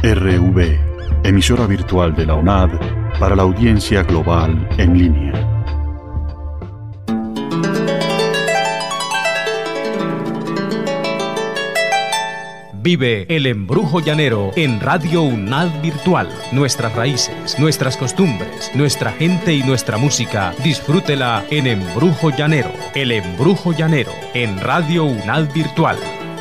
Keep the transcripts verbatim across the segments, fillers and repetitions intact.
R V, emisora virtual de la UNAD para la audiencia global en línea. Vive el embrujo llanero en Radio UNAD Virtual. Nuestras raíces, nuestras costumbres, nuestra gente y nuestra música. Disfrútela en Embrujo Llanero. El embrujo llanero en Radio UNAD Virtual.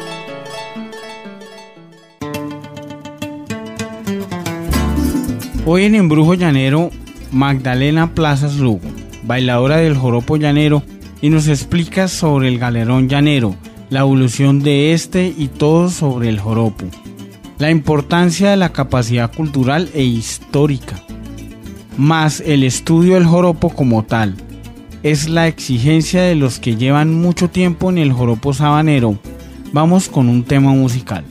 Hoy en Embrujo Llanero, Magdalena Plazas Lugo, bailadora del joropo llanero, y nos explica sobre el galerón llanero, la evolución de este y todo sobre el joropo, la importancia de la capacidad cultural e histórica, más el estudio del joropo como tal. Es la exigencia de los que llevan mucho tiempo en el joropo sabanero. Vamos con un tema musical.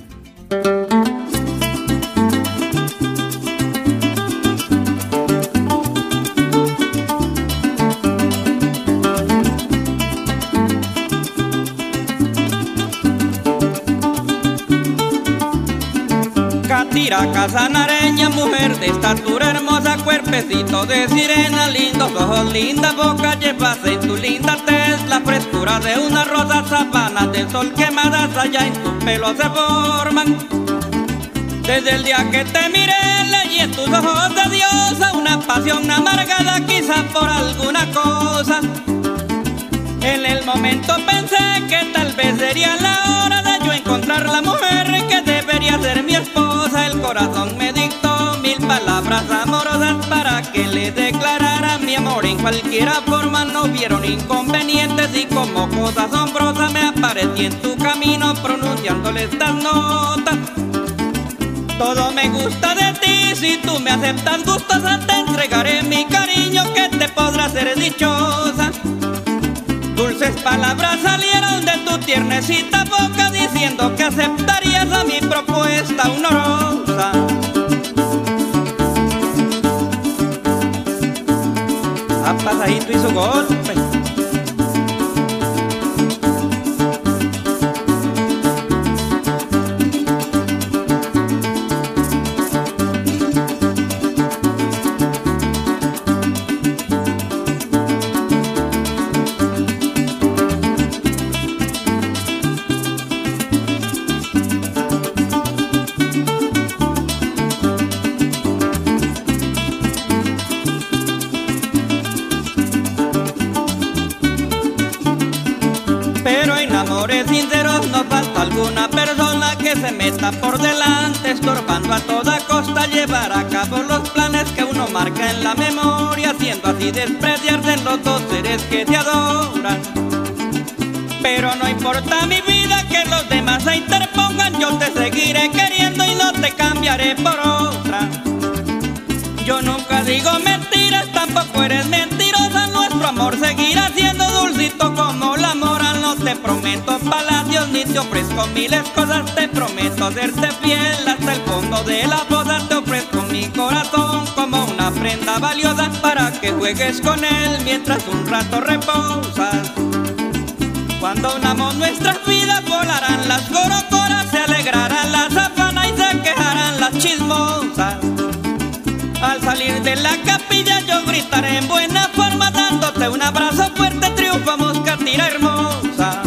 Catira casanareña, mujer de estatura hermosa, cuerpecito de sirena, lindos ojos, linda boca, llevas en tu linda tez la frescura de una rosa, sabanas de sol quemadas allá en tu pelo se forman. Desde el día que te miré leí en tus ojos de diosa una pasión amargada, quizá por alguna cosa. En el momento pensé que tal vez sería la hora de yo encontrar la mujer que debería ser mi esposa. El corazón me dictó mil palabras amorosas para que le declarara mi amor en cualquiera forma. No hubieron inconvenientes y como cosa asombrosa me aparecí en tu camino pronunciándole estas notas. Todo me gusta de ti, si tú me aceptas gustosa te entregaré mi cariño que te podrá hacer dichosa. Dulces palabras salieron de tu tiernecita boca diciendo que aceptarías a mi propuesta honorosa. A pasajito y su golpe. Alguna persona que se meta por delante, estorbando a toda costa llevar a cabo los planes que uno marca en la memoria, haciendo así despreciarse los dos seres que te adoran. Pero no importa mi vida que los demás se interpongan, yo te seguiré queriendo y no te cambiaré por otra. Yo nunca digo mentiras, tampoco eres mentirosa, nuestro amor seguirá siendo dulcito como la mora. No te prometo palacios ni te ofrezco miles cosas, te prometo serte fiel hasta el fondo de la fosa. Te ofrezco mi corazón como una prenda valiosa para que juegues con él mientras un rato reposas. Cuando unamos nuestras vidas volarán las gorocoras, se alegrarán las sabanas y se quejarán las chismosas. Al salir de la capilla yo gritaré en buena forma, dándote un abrazo fuerte, triunfamos Catira hermosa.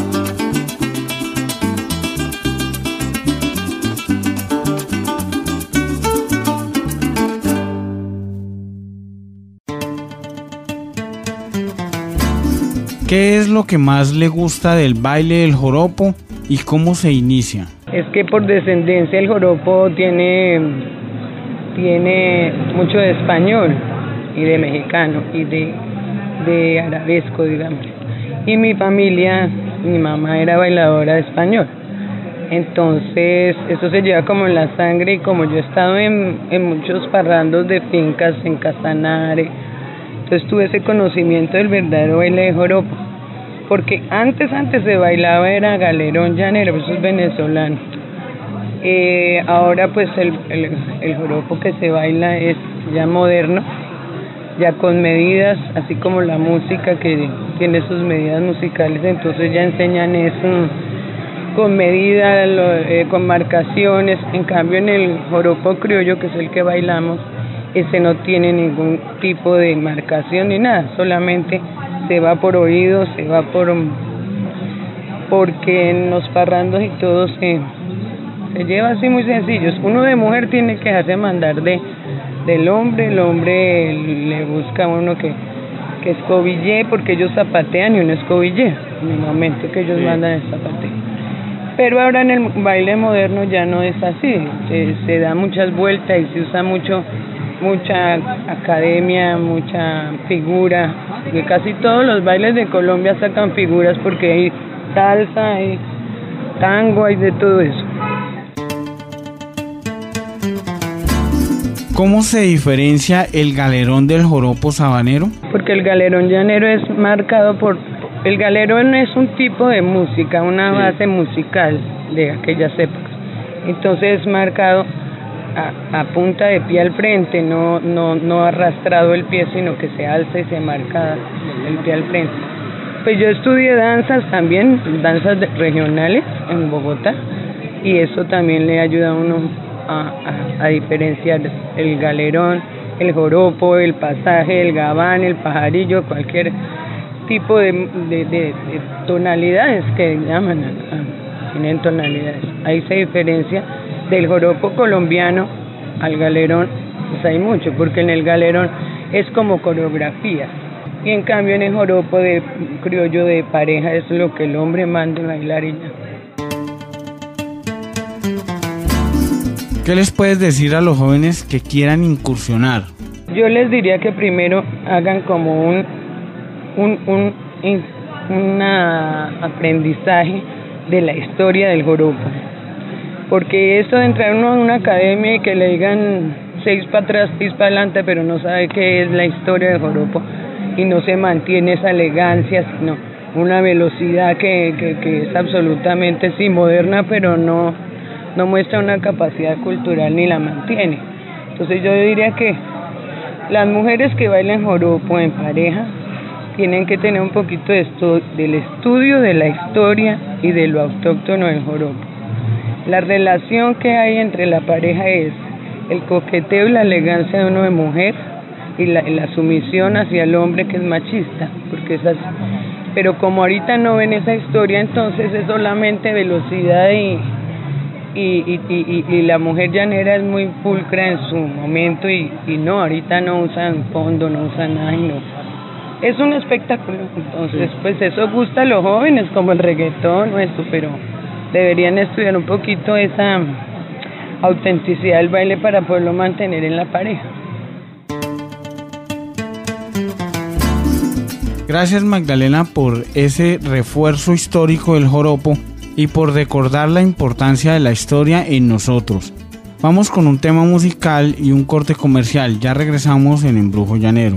¿Qué es lo que más le gusta del baile del joropo y cómo se inicia? Es que por descendencia el joropo tiene... tiene mucho de español y de mexicano y de, de arabesco, digamos. Y mi familia, mi mamá era bailadora de español. Entonces, eso se lleva como en la sangre y como yo he estado en, en muchos parrandos de fincas en Casanare, entonces tuve ese conocimiento del verdadero baile de joropo. Porque antes, antes se bailaba era galerón llanero, eso es venezolano. Eh, ahora pues el, el, el joropo que se baila es ya moderno, ya con medidas, así como la música que tiene sus medidas musicales, entonces ya enseñan eso con medida, lo, eh, con marcaciones. En cambio en el joropo criollo, que es el que bailamos, ese no tiene ningún tipo de marcación ni nada, solamente se va por oídos, se va por... porque en los parrandos y todo se, se lleva así muy sencillos. Uno de mujer tiene que dejarse mandar de, del hombre, el hombre le busca a uno que, que escobille, porque ellos zapatean y uno escobille, en el momento que ellos sí. mandan el zapateo. Pero ahora en el baile moderno ya no es así, se, se da muchas vueltas y se usa mucho, mucha academia, mucha figura, que casi todos los bailes de Colombia sacan figuras porque hay salsa, hay tango, hay de todo eso. ¿Cómo se diferencia el galerón del joropo sabanero? Porque el galerón llanero es marcado por... El galerón es un tipo de música, una sí. base musical de aquellas épocas. Entonces es marcado a, a punta de pie al frente, no, no, no arrastrado el pie, sino que se alza y se marca el pie al frente. Pues yo estudié danzas también, danzas regionales en Bogotá, y eso también le ayuda a uno a, a, a diferenciar el galerón, el joropo, el pasaje, el gabán, el pajarillo, cualquier tipo de, de, de, de tonalidades que llaman, tienen tonalidades. Ahí se diferencia del joropo colombiano al galerón, pues hay mucho, porque en el galerón es como coreografía. Y en cambio en el joropo de criollo de pareja es lo que el hombre manda a bailar y ya. ¿Qué les puedes decir a los jóvenes que quieran incursionar? Yo les diría que primero hagan como un, un, un, un una aprendizaje de la historia del joropo. Porque eso de entrar uno en una academia y que le digan seis para atrás, seis para adelante, pero no sabe qué es la historia del joropo, y no se mantiene esa elegancia, sino una velocidad que, que, que es absolutamente sí moderna, pero no, no muestra una capacidad cultural ni la mantiene. Entonces yo diría que las mujeres que bailan joropo en pareja tienen que tener un poquito de estu- del estudio de la historia y de lo autóctono del joropo. La relación que hay entre la pareja es el coqueteo y la elegancia de uno de mujer, y la, la sumisión hacia el hombre, que es machista, porque es así. Pero como ahorita no ven esa historia, entonces es solamente velocidad y, y, y, y, y la mujer llanera es muy pulcra en su momento y, y no, ahorita no usan fondo, no usan nada, y no. Es un espectáculo, entonces pues eso gusta a los jóvenes, como el reggaetón o esto, pero deberían estudiar un poquito esa autenticidad del baile para poderlo mantener en la pareja. Gracias, Magdalena, por ese refuerzo histórico del joropo y por recordar la importancia de la historia en nosotros. Vamos con un tema musical y un corte comercial. Ya regresamos en Embrujo Llanero.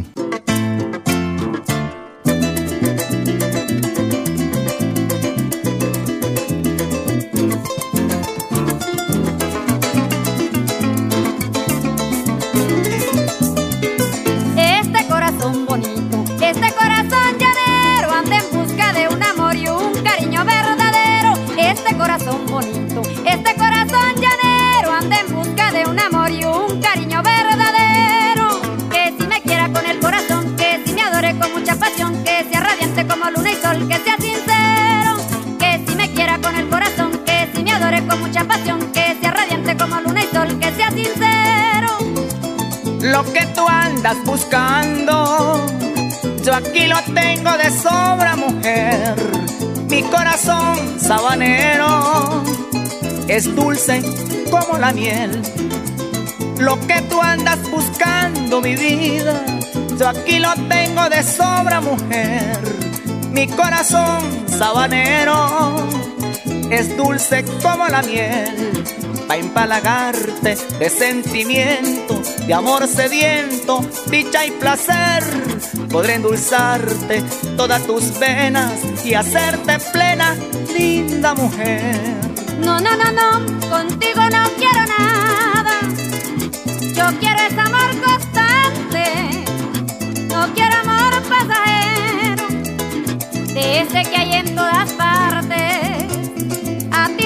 Lo que tú andas buscando, yo aquí lo tengo de sobra, mujer. Mi corazón sabanero es dulce como la miel. Lo que tú andas buscando, mi vida, yo aquí lo tengo de sobra, mujer. Mi corazón sabanero es dulce como la miel. Pa' empalagarte de sentimiento, de amor sediento, dicha y placer. Podré endulzarte todas tus venas y hacerte plena, linda mujer. No, no, no, no, contigo no quiero nada. Yo quiero ese amor constante. No quiero amor pasajero, de ese que hay en todas partes. A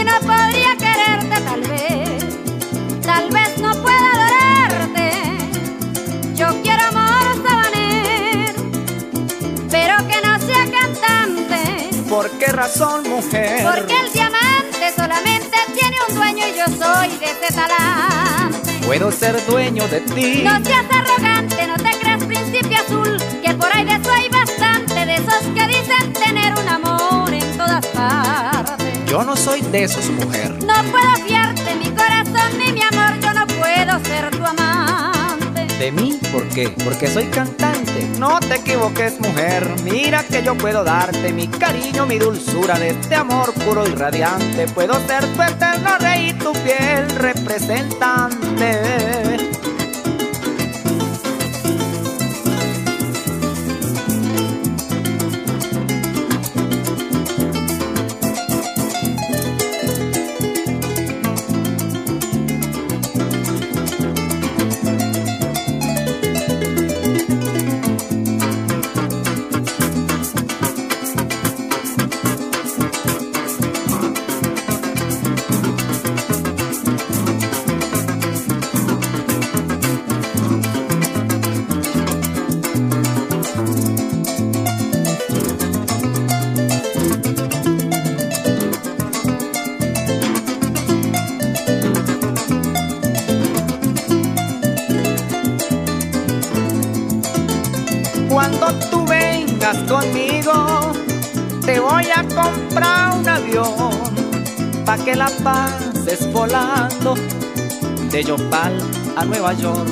corazón, mujer. Porque el diamante solamente tiene un dueño y yo soy de ese talante. Puedo ser dueño de ti. No seas arrogante, no te creas príncipe azul, que por ahí de eso hay bastante, de esos que dicen tener un amor en todas partes. Yo no soy de esos, mujer. No puedo fiarte mi corazón ni mi amor, yo no puedo ser tu amante. ¿De mí? ¿Por qué? Porque soy cantante. No te equivoques, mujer. Mira que yo puedo darte mi cariño, mi dulzura de este amor puro y radiante. Puedo ser tu eterno rey y tu fiel representante. Cuando tú vengas conmigo, te voy a comprar un avión, pa' que la pases volando de Yopal a Nueva York.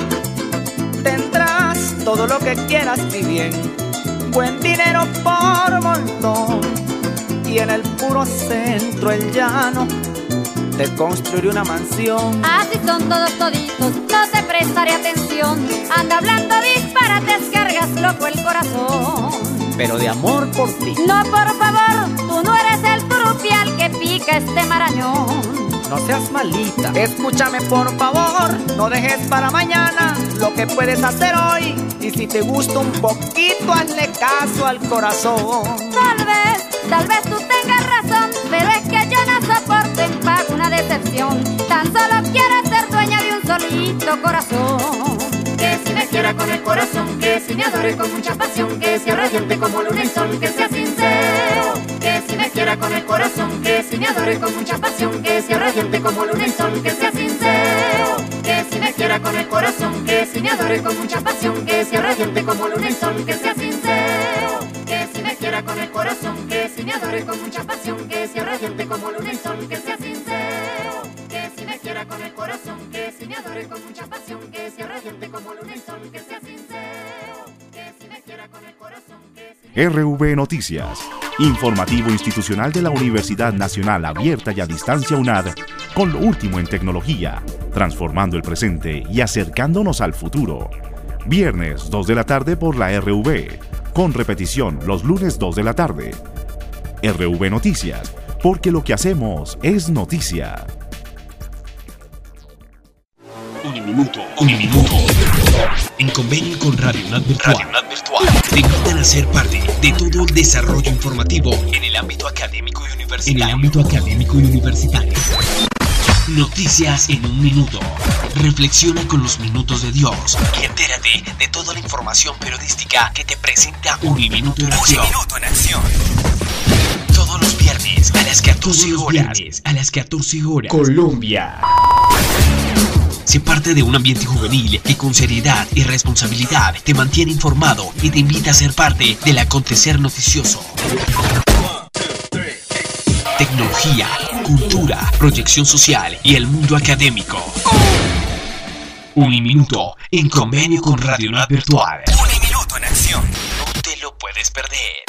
Tendrás todo lo que quieras, mi bien, buen dinero por montón, y en el puro centro, el llano, te construiré una mansión. Así son todos toditos, no te prestaré atención. Anda hablando disparates, cargas loco el corazón. Pero de amor por ti. No, por favor, tú no eres el turupial que pica este marañón. No seas malita, escúchame por favor. No dejes para mañana lo que puedes hacer hoy. Y si te gusta un poquito, hazle caso al corazón. Tal vez, tal vez tú tengas razón, pero es que yo no soporto en pago una decepción. Tan solo quiero ser dueña de un solito corazón. Que si me quiera con el corazón, que si me adore con mucha pasión, que sea radiante como luna y sol, que sea sincero. Que si me quiera con el corazón, que si me adore con mucha pasión, que sea radiante como luna y sol, que sea sincero. Que si me quiera con el corazón, que si me adore con mucha pasión, que sea radiante como luna y sol, que sea sincero. Que si me quiera con el corazón, que si me adore con mucha pasión, que sea radiante como luna y sol, que sea sincero. Que si me quiera con el corazón, que si me adore con mucha pasión, que sea radiante como luna y sol, que sea sincero. Que si me quiera con el corazón, que si me... R V Noticias, informativo institucional de la Universidad Nacional Abierta y a Distancia UNAD, con lo último en tecnología, transformando el presente y acercándonos al futuro. Viernes dos de la tarde por la R V, con repetición los lunes dos de la tarde. R V Noticias, porque lo que hacemos es noticia. Uniminuto, Uniminuto. En convenio con Radio UNAD Virtual, Radio UNAD Virtual, te invitan a ser parte de todo el desarrollo informativo en el ámbito académico y universitario. En el ámbito académico y universitario. Noticias en un minuto. Reflexiona con los minutos de Dios y entérate de toda la información periodística que te presenta Uniminuto en Acción. Uniminuto en Acción. Todos los viernes a las catorce horas. A las catorce horas. Colombia. Sé parte de un ambiente juvenil que con seriedad y responsabilidad te mantiene informado y te invita a ser parte del acontecer noticioso. Tecnología, cultura, proyección social y el mundo académico. Uniminuto en convenio con Radio UNAD Virtual. Uniminuto en Acción. No te lo puedes perder.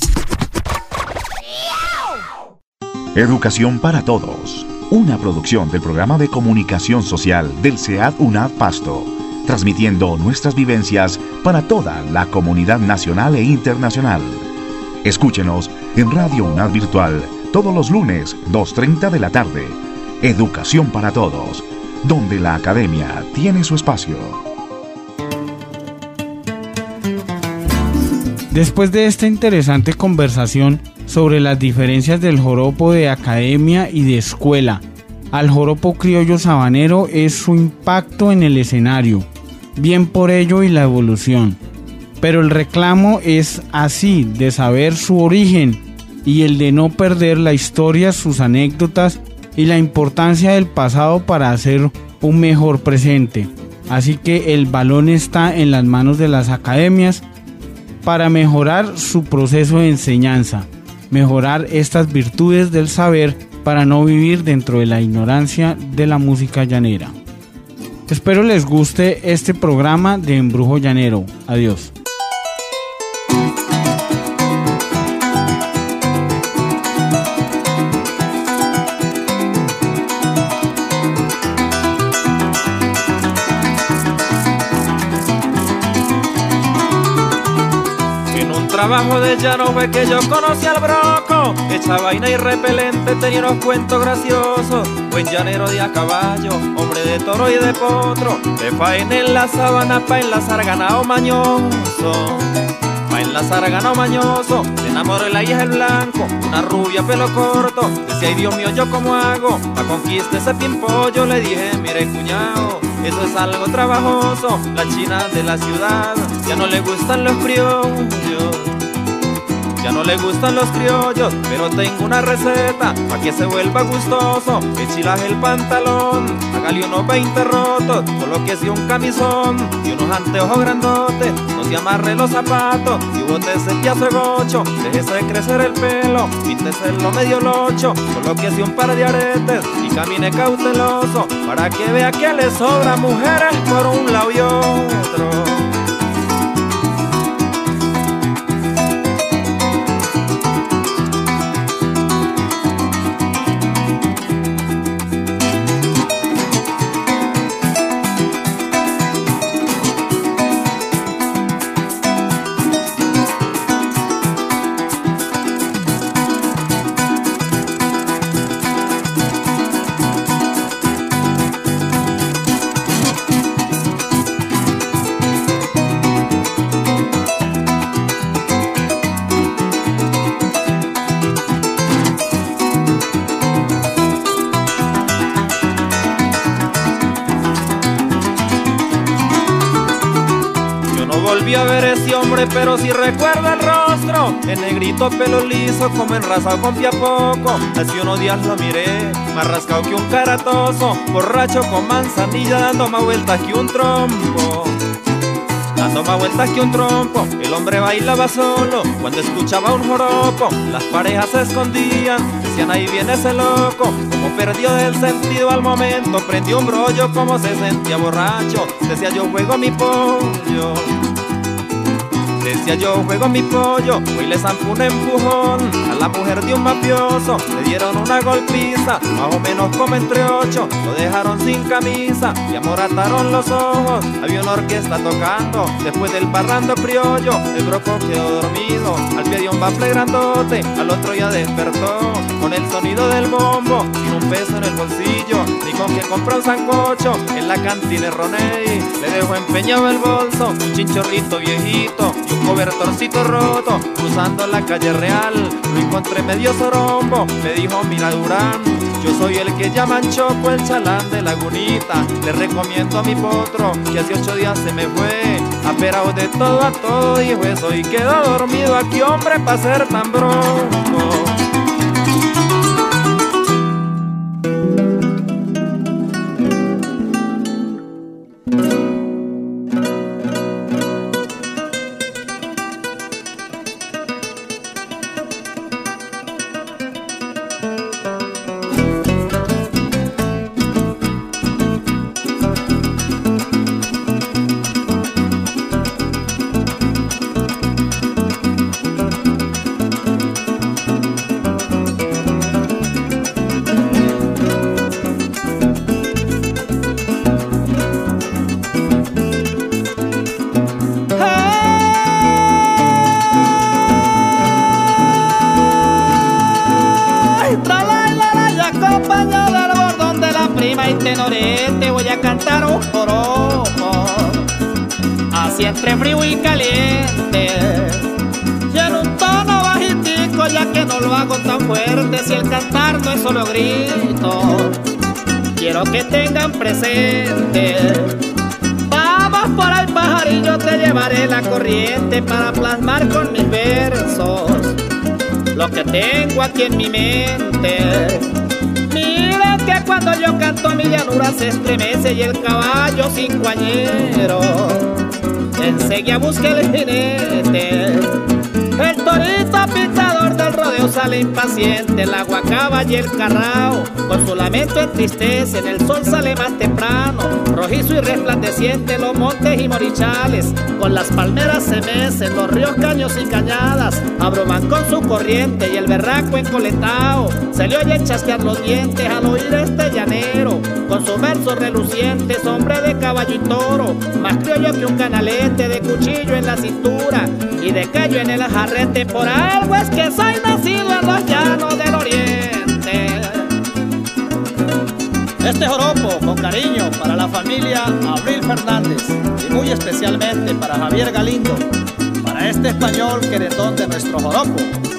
Educación para Todos, una producción del Programa de Comunicación Social del C E A D UNAD Pasto, transmitiendo nuestras vivencias para toda la comunidad nacional e internacional. Escúchenos en Radio UNAD Virtual todos los lunes, dos treinta de la tarde. Educación para Todos, donde la academia tiene su espacio. Después de esta interesante conversación sobre las diferencias del joropo de academia y de escuela al joropo criollo sabanero es su impacto en el escenario, bien por ello y la evolución. Pero el reclamo es así, de saber su origen, y el de no perder la historia, sus anécdotas y la importancia del pasado para hacer un mejor presente. Así que el balón está en las manos de las academias para mejorar su proceso de enseñanza, mejorar estas virtudes del saber para no vivir dentro de la ignorancia de la música llanera. Espero les guste este programa de Embrujo Llanero. Adiós. Trabajo de llano fue que yo conocí al broco, hecha vaina y repelente, tenía unos cuentos graciosos. Buen llanero de a caballo, hombre de toro y de potro, de faena en la sabana pa' enlazar ganado mañoso. Pa' enlazar ganado mañoso, se enamoró la hija el blanco, una rubia pelo corto. Decía, ay Dios mío, ¿yo cómo hago? Pa' conquistar ese pimpollo, le dije, mire cuñado, eso es algo trabajoso. La china de la ciudad ya no le gustan los criollos, ya no le gustan los criollos, pero tengo una receta pa' que se vuelva gustoso. Enchilaje el pantalón, hágale unos veinte rotos, colóquese un camisón y unos anteojos grandotes. No se amarre los zapatos y bote ese piazo de gocho. Déjese crecer el pelo, pínteselo medio locho, colóquese un par de aretes y camine cauteloso, para que vea que le sobra mujeres por un lado y otro. Volví a ver ese hombre, pero si recuerdo el rostro, el negrito pelo liso, como enrasado con pie a poco. Hace unos días lo miré, más rascado que un caratoso, borracho con manzanilla, dando más vueltas que un trompo. Dando más vueltas que un trompo, el hombre bailaba solo, cuando escuchaba un joropo, las parejas se escondían, decían ahí viene ese loco. Como perdió el sentido al momento, prendió un brollo, como se sentía borracho, decía yo juego mi pollo. Decía yo juego mi pollo, hoy le zampó un empujón a la mujer de un mafioso, le dieron una golpiza, más o menos como entre ocho, lo dejaron sin camisa, le amorataron los ojos, había una orquesta tocando, después del parrando criollo, el broco quedó dormido, al pie de un bafle grandote, al otro ya despertó, con el sonido del bombo, sin un peso en el bolsillo, ni con que compró un sancocho, en la cantina Roney, le dejó empeñado el bolso, un chinchorrito viejito, un cobertorcito roto, cruzando la calle Real, lo encontré medio sorombo, me dijo mira Durán, yo soy el que llaman Choco, el chalán de Lagunita, le recomiendo a mi potro, que hace ocho días se me fue, aperado de todo a todo, dijo eso y quedó dormido aquí, hombre, pa' ser tan bronco. Te voy a cantar un joropo, así entre frío y caliente, y en un tono bajitico, ya que no lo hago tan fuerte, si el cantar no es solo grito, quiero que tengan presente. Vamos por el pajarillo, te llevaré la corriente para plasmar con mis versos lo que tengo aquí en mi mente. Miren que cuando yo canto mi llanura se estremece y el caballo cincuañero enseguida busca el jinete. El torito pintador del rodeo sale impaciente, la guacaba y el carrao con su lamento entristecen. El sol sale más temprano, rojizo y resplandeciente, los montes y morichales con las palmeras se mecen, los ríos, caños y cañadas abruman con su corriente y el berraco encoletao se le oye chasquear los dientes al oír este llanero con sus versos relucientes, hombre de caballo y toro, más criollo que un canalete, de cuchillo en la cintura y de callo en el jarrete. Por algo es que soy nacido en los llanos del oriente. Este joropo con cariño para la familia Abril Fernández y muy especialmente para Javier Galindo, para este español queretón de nuestro joropo.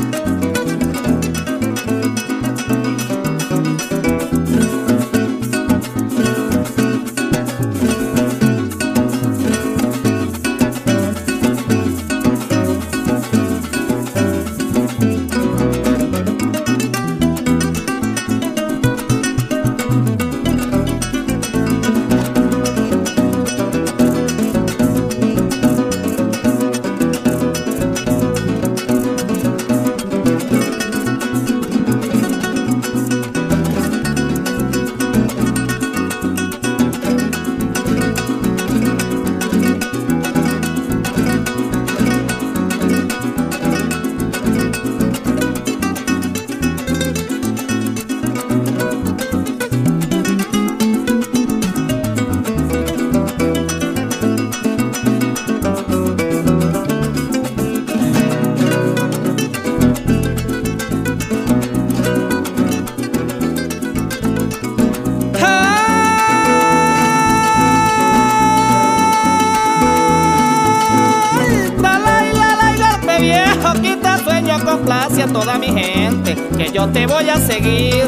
Complace a toda mi gente que yo te voy a seguir,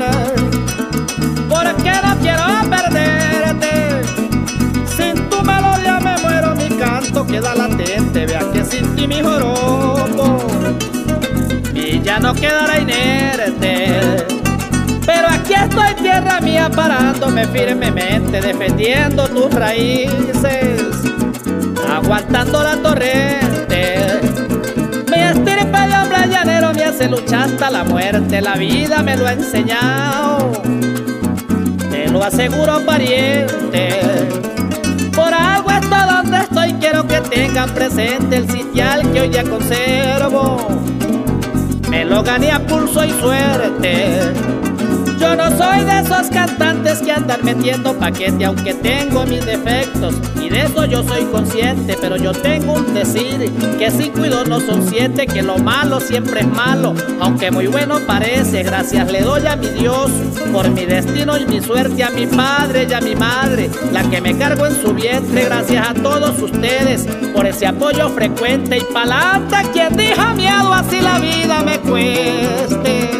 porque no quiero perderte. Sin tu melodía me muero, mi canto queda latente. Vea que sin ti mi joropo mi ya no quedará inerte. Pero aquí estoy, tierra mía, parándome firmemente, defendiendo tus raíces, aguantando la torrente. Mi estirpe de hombre llanero me hace luchar hasta la muerte, la vida me lo ha enseñado, te lo aseguro, pariente. Por algo estoy donde estoy, quiero que tengan presente el sitial que hoy ya conservo, me lo gané a pulso y suerte. Yo no soy de esos cantantes que andan metiendo paquete, aunque tengo mis defectos y de eso yo soy consciente. Pero yo tengo un decir, que cinco y dos no son siete, que lo malo siempre es malo, aunque muy bueno parece. Gracias le doy a mi Dios por mi destino y mi suerte, a mi padre y a mi madre, la que me cargo en su vientre. Gracias a todos ustedes por ese apoyo frecuente, y pa'lante quien dijo miedo, así la vida me cueste.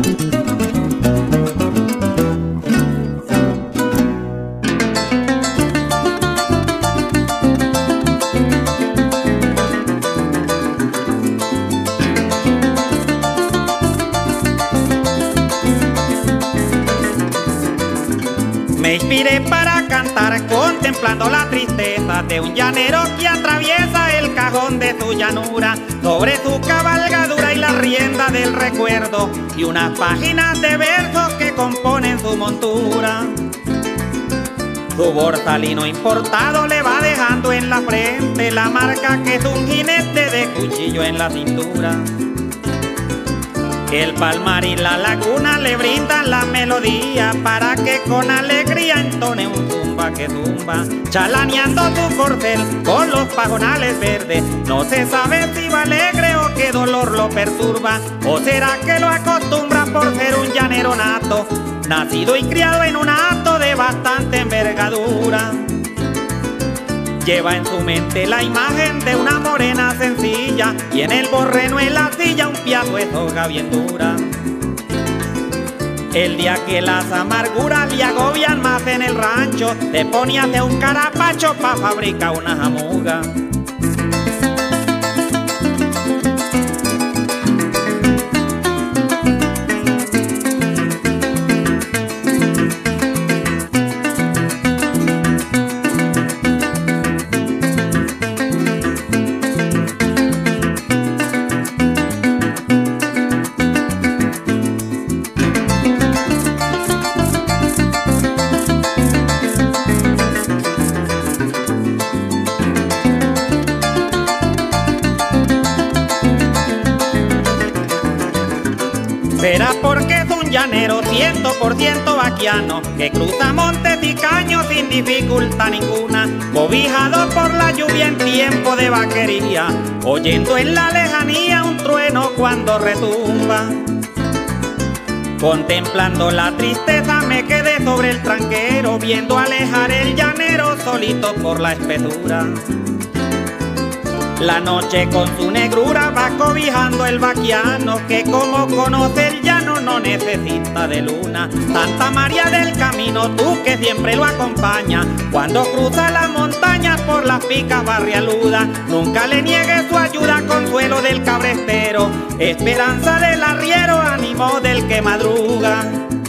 Me inspiré para cantar contemplando la tristeza de un llanero que atraviesa el cajón de su llanura, sobre su cabalgadura y la rienda del recuerdo y unas páginas de versos que componen su montura. Su borsalino importado le va dejando en la frente la marca que es un jinete de cuchillo en la cintura. El palmar y la laguna le brindan la melodía para que con alegría entone un zumba que zumba, chalaneando su corcel con los pajonales verdes. No se sabe si va alegre o qué dolor lo perturba, o será que lo acostumbra por ser un llanero nato, nacido y criado en un hato de bastante envergadura. Lleva en su mente la imagen de una morena sencilla, y en el borreno en la silla un piazo de soga bien dura. El día que las amarguras le agobian más en el rancho, le pone a hacer un carapacho pa' fabricar una jamuga. será porque es un llanero cien por ciento vaquiano, que cruza montes y caños sin dificultad ninguna, cobijado por la lluvia en tiempo de vaquería, oyendo en la lejanía un trueno cuando retumba. Contemplando la tristeza me quedé sobre el tranquero, viendo alejar el llanero solito por la espesura. La noche con su negrura va cobijando el vaquiano, que como conoce el llano no necesita de luna. Santa María del Camino, tú que siempre lo acompañas, cuando cruza las montañas por las picas barrialudas, nunca le niegue su ayuda, consuelo del cabrestero, esperanza del arriero, ánimo del que madruga.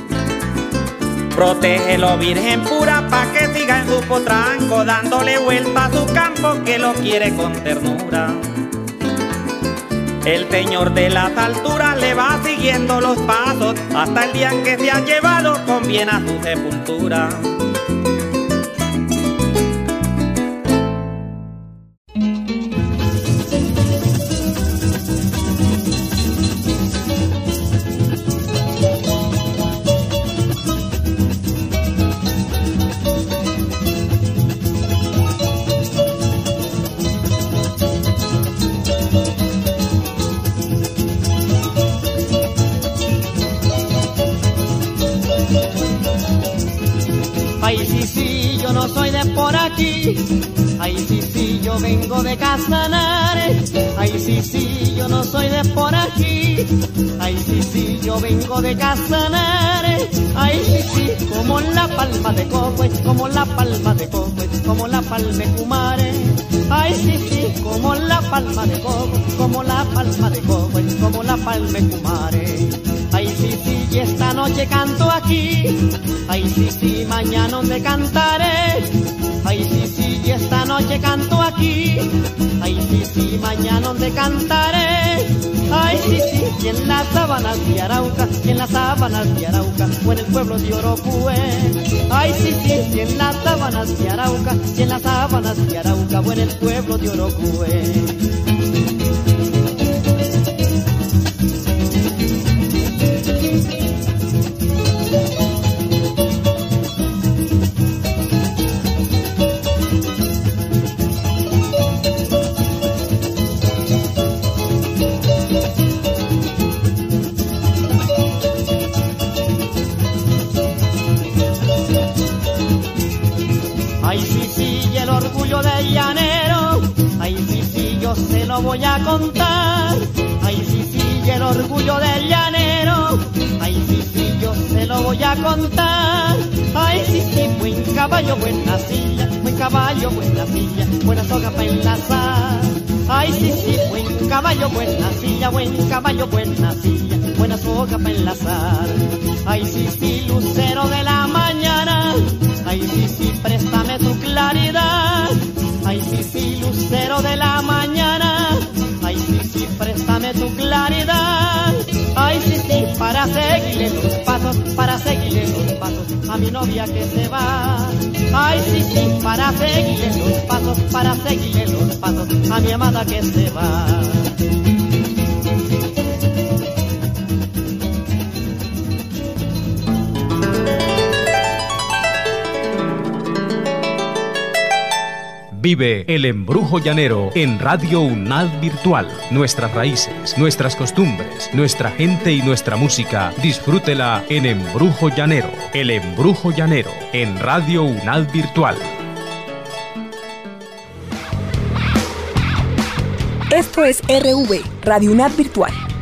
Protégelo, Virgen pura, pa' que siga en su potranco, dándole vuelta a su campo que lo quiere con ternura. El Señor de las alturas le va siguiendo los pasos, hasta el día en que se ha llevado con bien a su sepultura. Ay, sí, sí, yo vengo de Casanare. Ay, sí, sí, yo no soy de por aquí. Ay, sí, sí, yo vengo de Casanare. Ay, sí, sí, como la palma de coco, como la palma de coco, como la palma Cumare. Ay, sí, sí, como la palma de coco, como la palma de coco, como la palma Cumare. Ay, sí, sí, y esta noche canto aquí. Ay, sí, sí, mañana donde cantaré. Ay, sí, sí, y esta noche canto aquí. Ay, sí, sí, mañana donde cantaré. Ay, sí, sí, y en las sabanas de Arauca, y en las sabanas de Arauca, o en el pueblo de Orocue. Ay, sí, sí, y en las sabanas de Arauca, y en las sabanas de Arauca, o en el pueblo de Orocue. Se lo voy a contar. Ay, sí, sí, y el orgullo del llanero. Ay, sí, sí, yo se lo voy a contar. Ay, sí, sí, buen caballo, buena silla, buen caballo, buena silla, buena soga para enlazar. Ay, sí, sí, buen caballo, buena silla, buen caballo, buena silla, buena soga para enlazar. Ay, sí, sí, lucero de la mañana. Ay, sí, sí, préstame tu claridad. Ay, sí, sí, lucero de la mañana. Ay, sí, sí, préstame tu claridad. Ay, sí, sí, para seguirle los pasos, para seguirle los pasos a mi novia que se va. Ay, sí, sí, para seguirle los pasos, para seguirle los pasos a mi amada que se va. Vive el embrujo llanero en Radio UNAD Virtual. Nuestras raíces, nuestras costumbres, nuestra gente y nuestra música. Disfrútela en Embrujo Llanero. El embrujo llanero en Radio UNAD Virtual. Esto es R V, Radio UNAD Virtual.